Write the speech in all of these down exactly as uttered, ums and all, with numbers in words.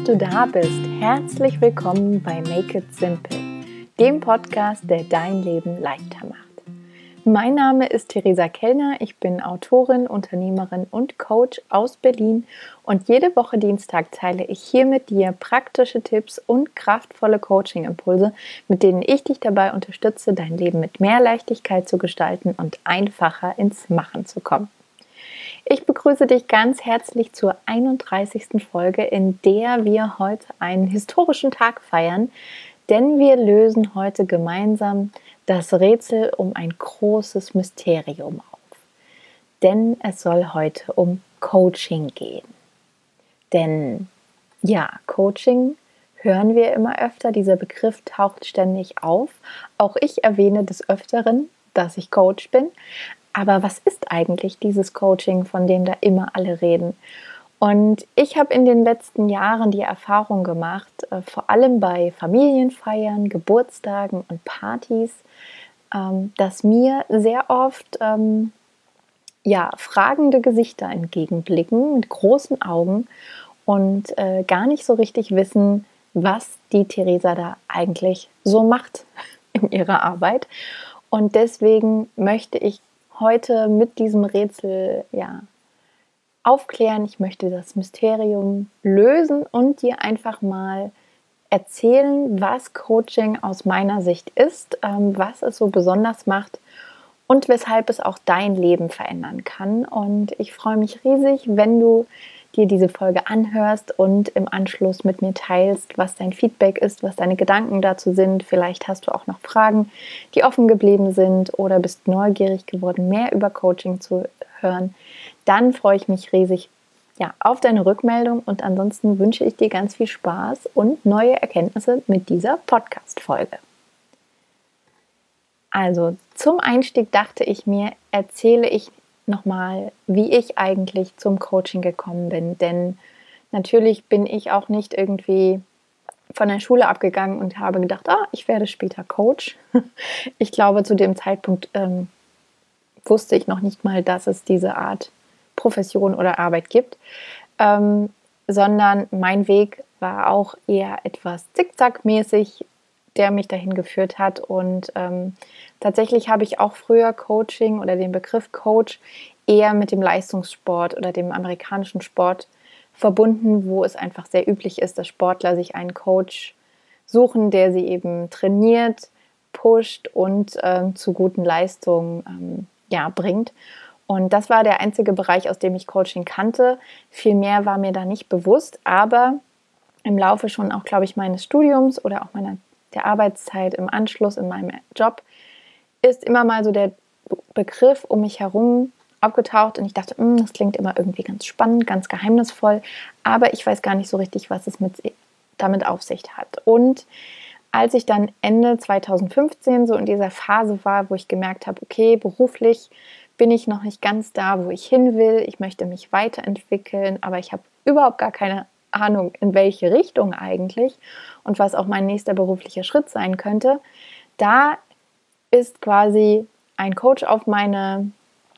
du da bist. Herzlich willkommen bei Make It Simple, dem Podcast, der dein Leben leichter macht. Mein Name ist Theresa Kellner, ich bin Autorin, Unternehmerin und Coach aus Berlin und jede Woche Dienstag teile ich hier mit dir praktische Tipps und kraftvolle Coaching-Impulse, mit denen ich dich dabei unterstütze, dein Leben mit mehr Leichtigkeit zu gestalten und einfacher ins Machen zu kommen. Ich begrüße dich ganz herzlich zur einunddreißigsten Folge, in der wir heute einen historischen Tag feiern, denn wir lösen heute gemeinsam das Rätsel um ein großes Mysterium auf. Denn es soll heute um Coaching gehen. Denn ja, Coaching hören wir immer öfter, dieser Begriff taucht ständig auf. Auch ich erwähne des Öfteren, dass ich Coach bin. Aber was ist eigentlich dieses Coaching, von dem da immer alle reden? Und ich habe in den letzten Jahren die Erfahrung gemacht, äh, vor allem bei Familienfeiern, Geburtstagen und Partys, ähm, dass mir sehr oft ähm, ja, fragende Gesichter entgegenblicken mit großen Augen und äh, gar nicht so richtig wissen, was die Theresa da eigentlich so macht in ihrer Arbeit. Und deswegen möchte ich heute mit diesem Rätsel ja, aufklären. Ich möchte das Mysterium lösen und dir einfach mal erzählen, was Coaching aus meiner Sicht ist, ähm, was es so besonders macht und weshalb es auch dein Leben verändern kann. Und ich freue mich riesig, wenn du dir diese Folge anhörst und im Anschluss mit mir teilst, was dein Feedback ist, was deine Gedanken dazu sind. Vielleicht hast du auch noch Fragen, die offen geblieben sind oder bist neugierig geworden, mehr über Coaching zu hören. Dann freue ich mich riesig ja, auf deine Rückmeldung und ansonsten wünsche ich dir ganz viel Spaß und neue Erkenntnisse mit dieser Podcast-Folge. Also zum Einstieg dachte ich mir, erzähle ich nochmal, wie ich eigentlich zum Coaching gekommen bin, denn natürlich bin ich auch nicht irgendwie von der Schule abgegangen und habe gedacht, ah, ich werde später Coach. Ich glaube, zu dem Zeitpunkt ähm, wusste ich noch nicht mal, dass es diese Art Profession oder Arbeit gibt, ähm, sondern mein Weg war auch eher etwas zickzackmäßig, der mich dahin geführt hat. Und ähm, tatsächlich habe ich auch früher Coaching oder den Begriff Coach eher mit dem Leistungssport oder dem amerikanischen Sport verbunden, wo es einfach sehr üblich ist, dass Sportler sich einen Coach suchen, der sie eben trainiert, pusht und ähm, zu guten Leistungen ähm, ja, bringt. Und das war der einzige Bereich, aus dem ich Coaching kannte. Viel mehr war mir da nicht bewusst, aber im Laufe schon auch, glaube ich, meines Studiums oder auch meiner der Arbeitszeit im Anschluss in meinem Job ist immer mal so der Begriff um mich herum aufgetaucht und ich dachte, das klingt immer irgendwie ganz spannend, ganz geheimnisvoll, aber ich weiß gar nicht so richtig, was es mit, damit auf sich hat. Und als ich dann Ende zweitausendfünfzehn so in dieser Phase war, wo ich gemerkt habe, okay, beruflich bin ich noch nicht ganz da, wo ich hin will, ich möchte mich weiterentwickeln, aber ich habe überhaupt gar keine Ahnung, in welche Richtung eigentlich und was auch mein nächster beruflicher Schritt sein könnte, da ist quasi ein Coach auf meine,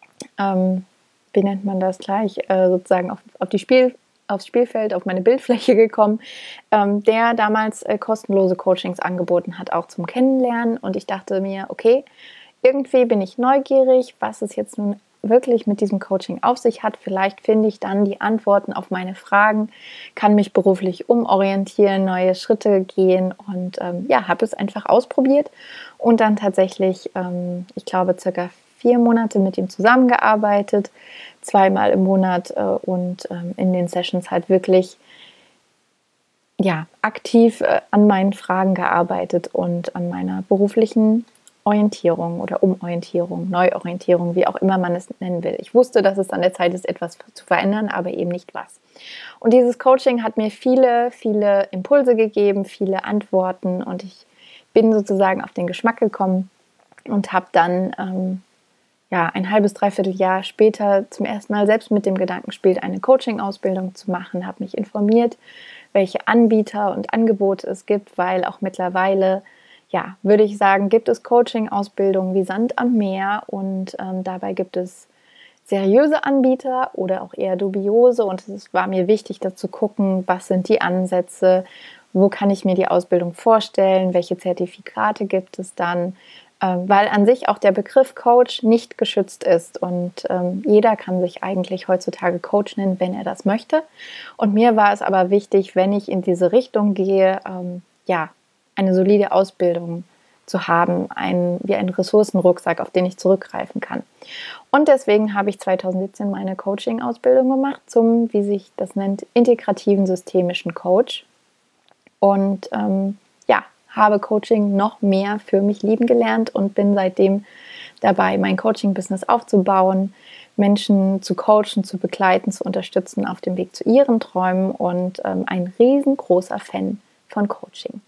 ähm, wie nennt man das gleich, äh, sozusagen auf, auf die Spiel, aufs Spielfeld, auf meine Bildfläche gekommen, ähm, der damals äh, kostenlose Coachings angeboten hat, auch zum Kennenlernen. Und ich dachte mir, okay, irgendwie bin ich neugierig, was es jetzt nun wirklich mit diesem Coaching auf sich hat. Vielleicht finde ich dann die Antworten auf meine Fragen, kann mich beruflich umorientieren, neue Schritte gehen und ähm, ja, habe es einfach ausprobiert und dann tatsächlich, ähm, ich glaube, circa vier Monate mit ihm zusammengearbeitet, zweimal im Monat äh, und ähm, in den Sessions halt wirklich ja, aktiv äh, an meinen Fragen gearbeitet und an meiner beruflichen Orientierung oder Umorientierung, Neuorientierung, wie auch immer man es nennen will. Ich wusste, dass es an der Zeit ist, etwas zu verändern, aber eben nicht was. Und dieses Coaching hat mir viele, viele Impulse gegeben, viele Antworten und ich bin sozusagen auf den Geschmack gekommen und habe dann ähm, ja, ein halbes, dreiviertel Jahr später zum ersten Mal selbst mit dem Gedanken gespielt, eine Coaching-Ausbildung zu machen, habe mich informiert, welche Anbieter und Angebote es gibt, weil auch mittlerweile ja, würde ich sagen, gibt es Coaching-Ausbildungen wie Sand am Meer und ähm, dabei gibt es seriöse Anbieter oder auch eher dubiose, und es war mir wichtig, da zu gucken, was sind die Ansätze, wo kann ich mir die Ausbildung vorstellen, welche Zertifikate gibt es dann, ähm, weil an sich auch der Begriff Coach nicht geschützt ist und ähm, jeder kann sich eigentlich heutzutage Coach nennen, wenn er das möchte. Und mir war es aber wichtig, wenn ich in diese Richtung gehe, ähm, ja, eine solide Ausbildung zu haben, ein, wie einen Ressourcenrucksack, auf den ich zurückgreifen kann. Und deswegen habe ich zwanzig siebzehn meine Coaching-Ausbildung gemacht zum, wie sich das nennt, integrativen systemischen Coach. Und ähm, ja, habe Coaching noch mehr für mich lieben gelernt und bin seitdem dabei, mein Coaching-Business aufzubauen, Menschen zu coachen, zu begleiten, zu unterstützen auf dem Weg zu ihren Träumen und ähm, ein riesengroßer Fan von Coaching.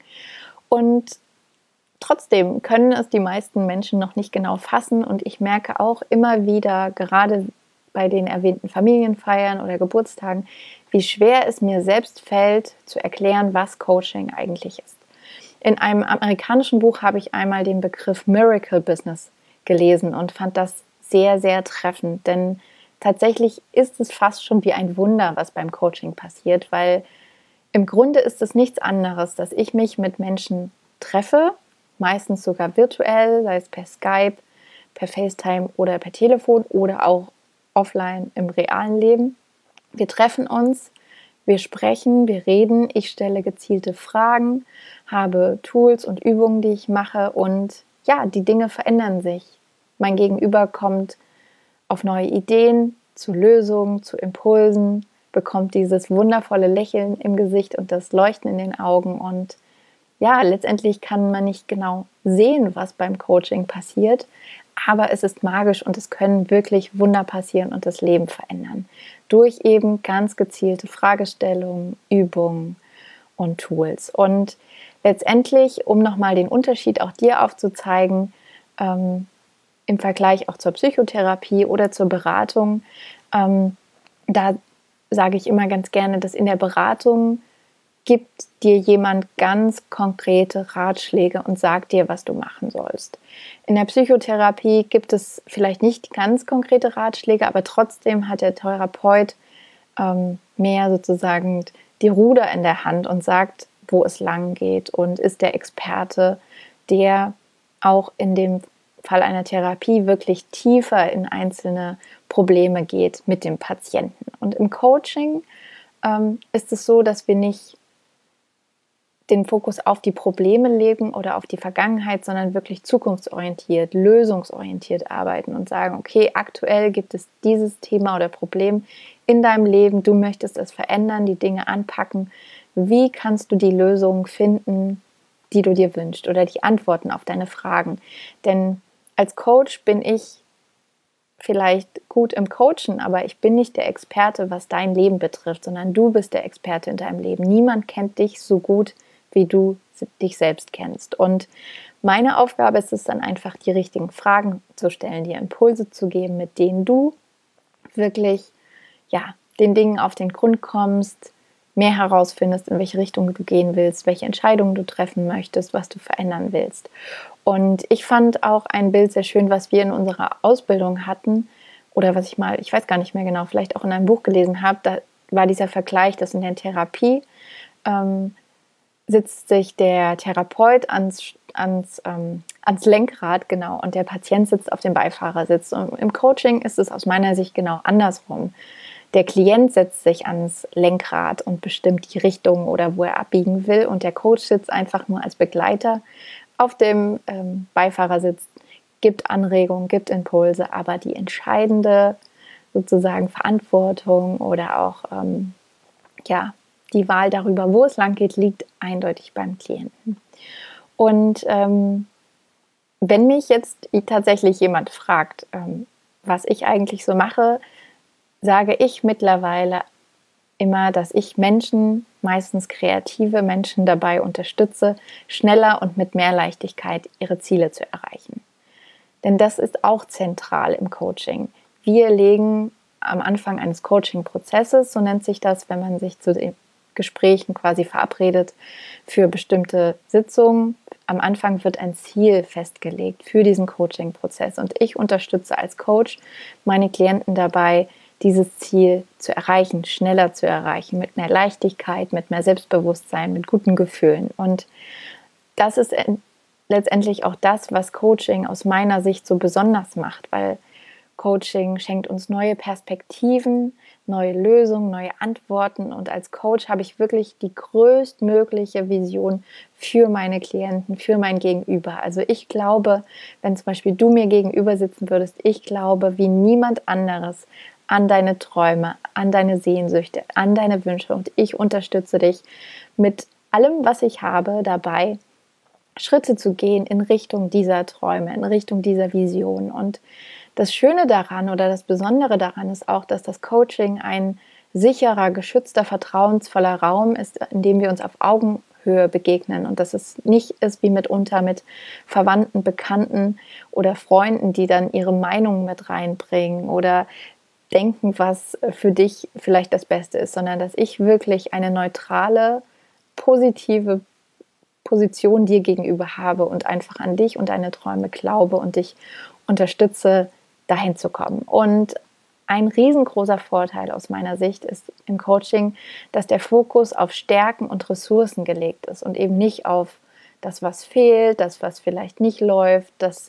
Und trotzdem können es die meisten Menschen noch nicht genau fassen und ich merke auch immer wieder, gerade bei den erwähnten Familienfeiern oder Geburtstagen, wie schwer es mir selbst fällt, zu erklären, was Coaching eigentlich ist. In einem amerikanischen Buch habe ich einmal den Begriff Miracle Business gelesen und fand das sehr, sehr treffend, denn tatsächlich ist es fast schon wie ein Wunder, was beim Coaching passiert, weil im Grunde ist es nichts anderes, dass ich mich mit Menschen treffe, meistens sogar virtuell, sei es per Skype, per FaceTime oder per Telefon oder auch offline im realen Leben. Wir treffen uns, wir sprechen, wir reden, ich stelle gezielte Fragen, habe Tools und Übungen, die ich mache und ja, die Dinge verändern sich. Mein Gegenüber kommt auf neue Ideen, zu Lösungen, zu Impulsen, bekommt dieses wundervolle Lächeln im Gesicht und das Leuchten in den Augen und ja, letztendlich kann man nicht genau sehen, was beim Coaching passiert, aber es ist magisch und es können wirklich Wunder passieren und das Leben verändern. Durch eben ganz gezielte Fragestellungen, Übungen und Tools. Und letztendlich, um nochmal den Unterschied auch dir aufzuzeigen, ähm, im Vergleich auch zur Psychotherapie oder zur Beratung, ähm, da sage ich immer ganz gerne, dass in der Beratung gibt dir jemand ganz konkrete Ratschläge und sagt dir, was du machen sollst. In der Psychotherapie gibt es vielleicht nicht ganz konkrete Ratschläge, aber trotzdem hat der Therapeut ähm, mehr sozusagen die Ruder in der Hand und sagt, wo es lang geht und ist der Experte, der auch in dem Fall einer Therapie wirklich tiefer in einzelne Probleme geht mit dem Patienten. Und im Coaching ähm, ist es so, dass wir nicht den Fokus auf die Probleme legen oder auf die Vergangenheit, sondern wirklich zukunftsorientiert, lösungsorientiert arbeiten und sagen, okay, aktuell gibt es dieses Thema oder Problem in deinem Leben, du möchtest es verändern, die Dinge anpacken. Wie kannst du die Lösung finden, die du dir wünschst oder die Antworten auf deine Fragen? Denn als Coach bin ich vielleicht gut im Coachen, aber ich bin nicht der Experte, was dein Leben betrifft, sondern du bist der Experte in deinem Leben. Niemand kennt dich so gut, wie du dich selbst kennst. Und meine Aufgabe ist es dann einfach, die richtigen Fragen zu stellen, dir Impulse zu geben, mit denen du wirklich ja, den Dingen auf den Grund kommst, mehr herausfindest, in welche Richtung du gehen willst, welche Entscheidungen du treffen möchtest, was du verändern willst. Und ich fand auch ein Bild sehr schön, was wir in unserer Ausbildung hatten oder was ich mal, ich weiß gar nicht mehr genau, vielleicht auch in einem Buch gelesen habe, da war dieser Vergleich, dass in der Therapie ähm, sitzt sich der Therapeut ans, ans, ähm, ans Lenkrad, genau, und der Patient sitzt auf dem Beifahrersitz. Und im Coaching ist es aus meiner Sicht genau andersrum. Der Klient setzt sich ans Lenkrad und bestimmt die Richtung oder wo er abbiegen will und der Coach sitzt einfach nur als Begleiter auf dem ähm, Beifahrersitz, gibt Anregungen, gibt Impulse, aber die entscheidende sozusagen Verantwortung oder auch ähm, ja, die Wahl darüber, wo es lang geht, liegt eindeutig beim Klienten. Und ähm, wenn mich jetzt tatsächlich jemand fragt, ähm, was ich eigentlich so mache, sage ich mittlerweile immer, dass ich Menschen, meistens kreative Menschen, dabei unterstütze, schneller und mit mehr Leichtigkeit ihre Ziele zu erreichen. Denn das ist auch zentral im Coaching. Wir legen am Anfang eines Coaching-Prozesses, so nennt sich das, wenn man sich zu den Gesprächen quasi verabredet für bestimmte Sitzungen, am Anfang wird ein Ziel festgelegt für diesen Coaching-Prozess und ich unterstütze als Coach meine Klienten dabei, dieses Ziel zu erreichen, schneller zu erreichen, mit mehr Leichtigkeit, mit mehr Selbstbewusstsein, mit guten Gefühlen. Und das ist letztendlich auch das, was Coaching aus meiner Sicht so besonders macht, weil Coaching schenkt uns neue Perspektiven, neue Lösungen, neue Antworten und als Coach habe ich wirklich die größtmögliche Vision für meine Klienten, für mein Gegenüber. Also ich glaube, wenn zum Beispiel du mir gegenüber sitzen würdest, ich glaube wie niemand anderes an deine Träume, an deine Sehnsüchte, an deine Wünsche und ich unterstütze dich mit allem, was ich habe, dabei, Schritte zu gehen in Richtung dieser Träume, in Richtung dieser Vision. Und das Schöne daran oder das Besondere daran ist auch, dass das Coaching ein sicherer, geschützter, vertrauensvoller Raum ist, in dem wir uns auf Augenhöhe begegnen und dass es nicht ist wie mitunter mit Verwandten, Bekannten oder Freunden, die dann ihre Meinung mit reinbringen oder denken, was für dich vielleicht das Beste ist, sondern dass ich wirklich eine neutrale, positive Position dir gegenüber habe und einfach an dich und deine Träume glaube und dich unterstütze, dahin zu kommen. Und ein riesengroßer Vorteil aus meiner Sicht ist im Coaching, dass der Fokus auf Stärken und Ressourcen gelegt ist und eben nicht auf das, was fehlt, das, was vielleicht nicht läuft, das,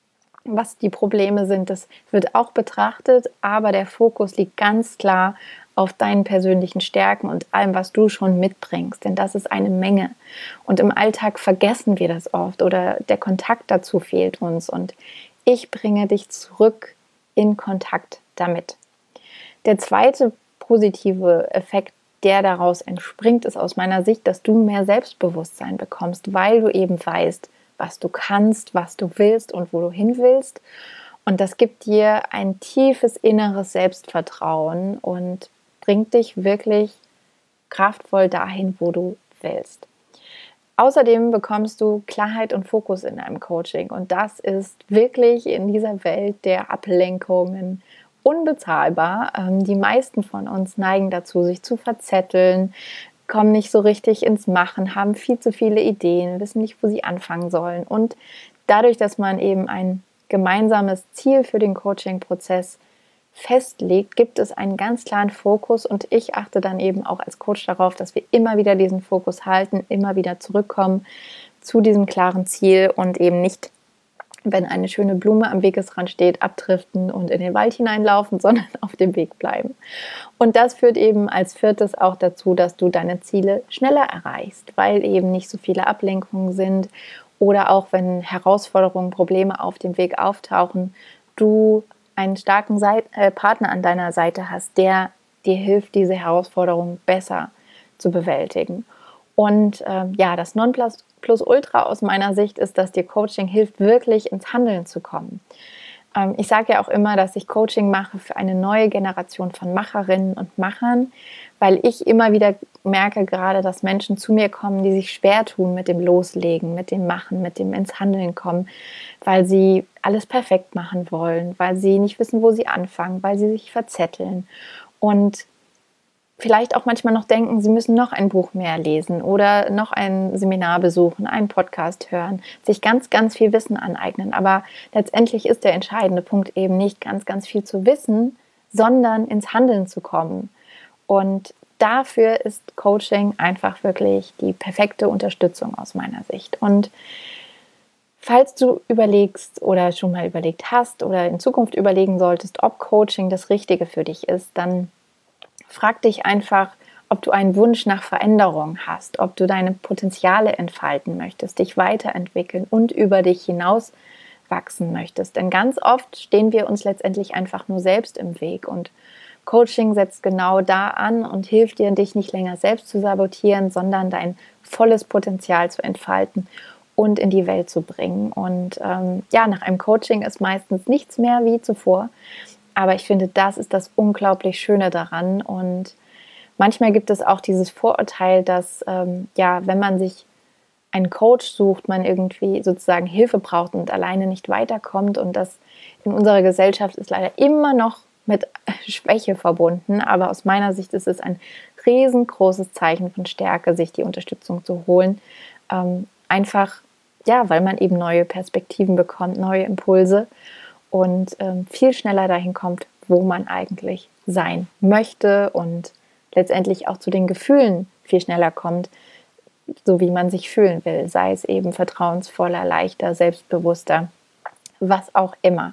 was die Probleme sind. Das wird auch betrachtet, aber der Fokus liegt ganz klar auf deinen persönlichen Stärken und allem, was du schon mitbringst, denn das ist eine Menge. Und im Alltag vergessen wir das oft oder der Kontakt dazu fehlt uns und ich bringe dich zurück in Kontakt damit. Der zweite positive Effekt, der daraus entspringt, ist aus meiner Sicht, dass du mehr Selbstbewusstsein bekommst, weil du eben weißt, was du kannst, was du willst und wo du hin willst. Und das gibt dir ein tiefes inneres Selbstvertrauen und bringt dich wirklich kraftvoll dahin, wo du willst. Außerdem bekommst du Klarheit und Fokus in deinem Coaching und das ist wirklich in dieser Welt der Ablenkungen unbezahlbar. Die meisten von uns neigen dazu, sich zu verzetteln, kommen nicht so richtig ins Machen, haben viel zu viele Ideen, wissen nicht, wo sie anfangen sollen. Und dadurch, dass man eben ein gemeinsames Ziel für den Coaching-Prozess festlegt, gibt es einen ganz klaren Fokus und ich achte dann eben auch als Coach darauf, dass wir immer wieder diesen Fokus halten, immer wieder zurückkommen zu diesem klaren Ziel und eben nicht, wenn eine schöne Blume am Wegesrand steht, abdriften und in den Wald hineinlaufen, sondern auf dem Weg bleiben. Und das führt eben als viertes auch dazu, dass du deine Ziele schneller erreichst, weil eben nicht so viele Ablenkungen sind oder auch wenn Herausforderungen, Probleme auf dem Weg auftauchen, du einen starken Seit- äh, Partner an deiner Seite hast, der dir hilft, diese Herausforderung besser zu bewältigen. Und äh, ja, das Nonplusultra aus meiner Sicht ist, dass dir Coaching hilft, wirklich ins Handeln zu kommen. Ähm, ich sage ja auch immer, dass ich Coaching mache für eine neue Generation von Macherinnen und Machern, weil ich immer wieder merke gerade, dass Menschen zu mir kommen, die sich schwer tun mit dem Loslegen, mit dem Machen, mit dem ins Handeln kommen, weil sie alles perfekt machen wollen, weil sie nicht wissen, wo sie anfangen, weil sie sich verzetteln und vielleicht auch manchmal noch denken, sie müssen noch ein Buch mehr lesen oder noch ein Seminar besuchen, einen Podcast hören, sich ganz, ganz viel Wissen aneignen. Aber letztendlich ist der entscheidende Punkt eben nicht ganz, ganz viel zu wissen, sondern ins Handeln zu kommen. Und dafür ist Coaching einfach wirklich die perfekte Unterstützung aus meiner Sicht. Und falls du überlegst oder schon mal überlegt hast oder in Zukunft überlegen solltest, ob Coaching das Richtige für dich ist, dann frag dich einfach, ob du einen Wunsch nach Veränderung hast, ob du deine Potenziale entfalten möchtest, dich weiterentwickeln und über dich hinaus wachsen möchtest. Denn ganz oft stehen wir uns letztendlich einfach nur selbst im Weg und Coaching setzt genau da an und hilft dir, dich nicht länger selbst zu sabotieren, sondern dein volles Potenzial zu entfalten und in die Welt zu bringen. Und ähm, ja, nach einem Coaching ist meistens nichts mehr wie zuvor. Aber ich finde, das ist das unglaublich Schöne daran. Und manchmal gibt es auch dieses Vorurteil, dass ähm, ja, wenn man sich einen Coach sucht, man irgendwie sozusagen Hilfe braucht und alleine nicht weiterkommt. Und das in unserer Gesellschaft ist leider immer noch mit Schwäche verbunden. Aber aus meiner Sicht ist es ein riesengroßes Zeichen von Stärke, sich die Unterstützung zu holen. Ähm, einfach ja, weil man eben neue Perspektiven bekommt, neue Impulse und ähm, viel schneller dahin kommt, wo man eigentlich sein möchte und letztendlich auch zu den Gefühlen viel schneller kommt, so wie man sich fühlen will, sei es eben vertrauensvoller, leichter, selbstbewusster, was auch immer.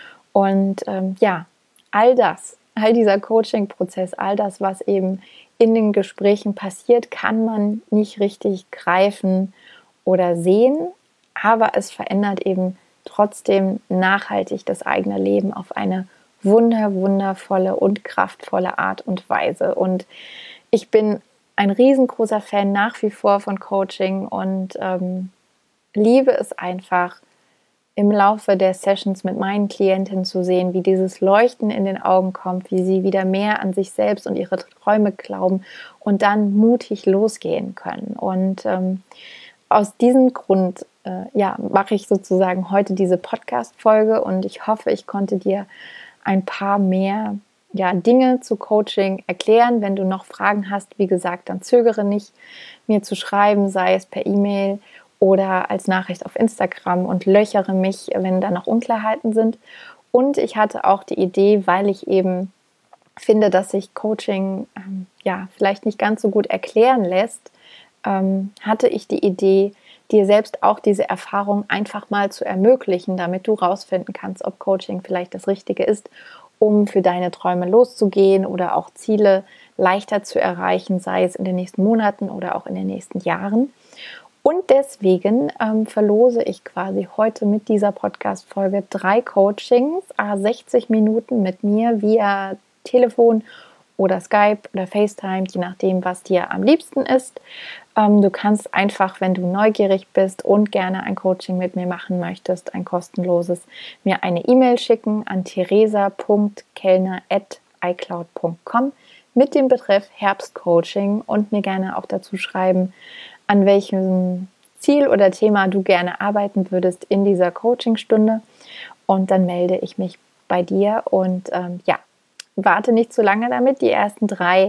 Und ähm, ja, all das, all dieser Coaching-Prozess, all das, was eben in den Gesprächen passiert, kann man nicht richtig greifen oder sehen, aber es verändert eben trotzdem nachhaltig das eigene Leben auf eine wunder, wundervolle und kraftvolle Art und Weise. Und ich bin ein riesengroßer Fan nach wie vor von Coaching und ähm, liebe es einfach, im Laufe der Sessions mit meinen Klientinnen zu sehen, wie dieses Leuchten in den Augen kommt, wie sie wieder mehr an sich selbst und ihre Träume glauben und dann mutig losgehen können. Und ähm, aus diesem Grund äh, ja, mache ich sozusagen heute diese Podcast-Folge und ich hoffe, ich konnte dir ein paar mehr ja, Dinge zu Coaching erklären. Wenn du noch Fragen hast, wie gesagt, dann zögere nicht, mir zu schreiben, sei es per E-Mail oder als Nachricht auf Instagram und löchere mich, wenn da noch Unklarheiten sind. Und ich hatte auch die Idee, weil ich eben finde, dass sich Coaching ähm, ja vielleicht nicht ganz so gut erklären lässt, ähm, hatte ich die Idee, dir selbst auch diese Erfahrung einfach mal zu ermöglichen, damit du rausfinden kannst, ob Coaching vielleicht das Richtige ist, um für deine Träume loszugehen oder auch Ziele leichter zu erreichen, sei es in den nächsten Monaten oder auch in den nächsten Jahren. Und deswegen ähm, verlose ich quasi heute mit dieser Podcast-Folge drei Coachings, à sechzig Minuten mit mir via Telefon oder Skype oder FaceTime, je nachdem, was dir am liebsten ist. Ähm, du kannst einfach, wenn du neugierig bist und gerne ein Coaching mit mir machen möchtest, ein kostenloses, mir eine E-Mail schicken an theresa punkt kellner at icloud punkt com mit dem Betreff Herbstcoaching und mir gerne auch dazu schreiben, an welchem Ziel oder Thema du gerne arbeiten würdest in dieser Coachingstunde. Und dann melde ich mich bei dir und ähm, ja, warte nicht zu lange damit. Die ersten drei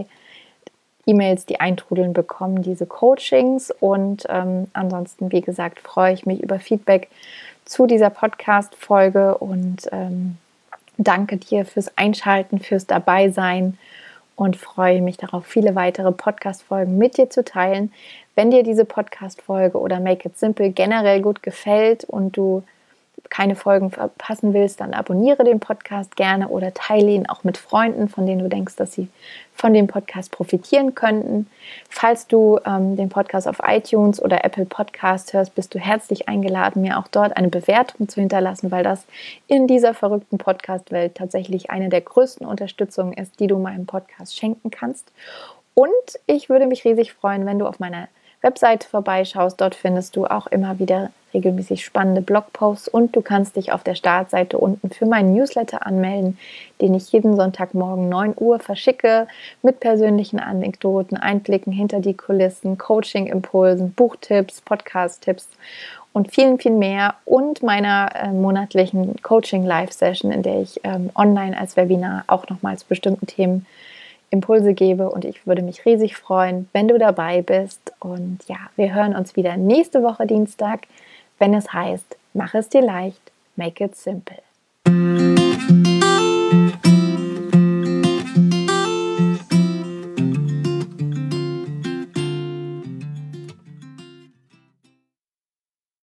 E-Mails, die eintrudeln, bekommen diese Coachings. Und ähm, ansonsten, wie gesagt, freue ich mich über Feedback zu dieser Podcast-Folge und ähm, danke dir fürs Einschalten, fürs Dabeisein und freue mich darauf, viele weitere Podcast-Folgen mit dir zu teilen. Wenn dir diese Podcast-Folge oder Make It Simple generell gut gefällt und du keine Folgen verpassen willst, dann abonniere den Podcast gerne oder teile ihn auch mit Freunden, von denen du denkst, dass sie von dem Podcast profitieren könnten. Falls du ähm, den Podcast auf iTunes oder Apple Podcast hörst, bist du herzlich eingeladen, mir auch dort eine Bewertung zu hinterlassen, weil das in dieser verrückten Podcast-Welt tatsächlich eine der größten Unterstützungen ist, die du meinem Podcast schenken kannst. Und ich würde mich riesig freuen, wenn du auf meiner Webseite vorbeischaust. Dort findest du auch immer wieder regelmäßig spannende Blogposts und du kannst dich auf der Startseite unten für meinen Newsletter anmelden, den ich jeden Sonntagmorgen neun Uhr verschicke mit persönlichen Anekdoten, Einblicken hinter die Kulissen, Coaching-Impulsen, Buchtipps, Podcast-Tipps und vielen, viel mehr und meiner äh, monatlichen Coaching-Live-Session, in der ich ähm, online als Webinar auch nochmal zu bestimmten Themen Impulse gebe und ich würde mich riesig freuen, wenn du dabei bist. Und ja, wir hören uns wieder nächste Woche Dienstag, wenn es heißt, mach es dir leicht, make it simple.